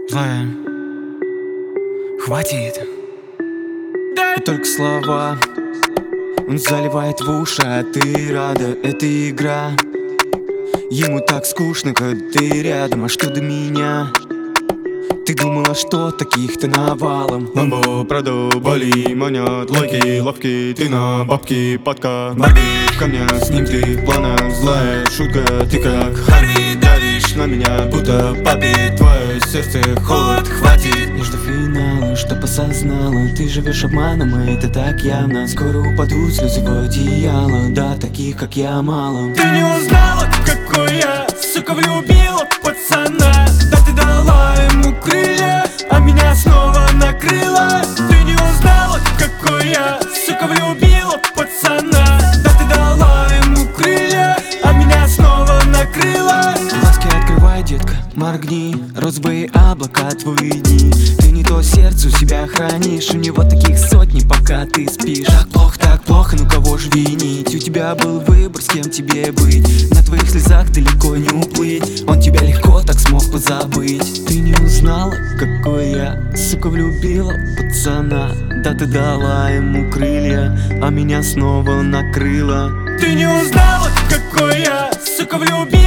Злая, хватит. И только слова он заливает в уши, а ты рада, это игра. Ему так скучно, когда ты рядом, а что до меня? Ты думала, что таких-то навалом. Ламбо, Прадо, Бали, манят, лайки, лавки, ты на бабки, подка, Барби. В камнях с ним ты в планах, злая шутка, ты как Харви. Давишь на меня, будто папе, твое сердце холод, хватит. Не жду финала, чтоб осознала, ты живешь обманом, и это так явно. Скоро упадут слезы в одеяло, да, таких как я мало. Ты не узнала, какой я, сука, влюбила пацана. Да ты дала ему крылья, а меня снова накрыла. Ты не узнала, какой я, сука, влюбила пацана. Да ты дала ему крылья, а меня снова накрыла. Глазки открывай, детка, моргни, розовые облака твои дни. Ты не то сердце у себя хранишь, у него таких сотни, пока ты спишь. Так плохо, ну кого ж винить? У тебя был выбор, с кем тебе быть. На твоих слезах далеко не уплыть, он тебя легко так смог позабыть. Ты не узнала, какой я, сука, влюбила пацана. Да ты дала ему крылья, а меня снова накрыла. Ты не узнала, какой я, сука, влюбила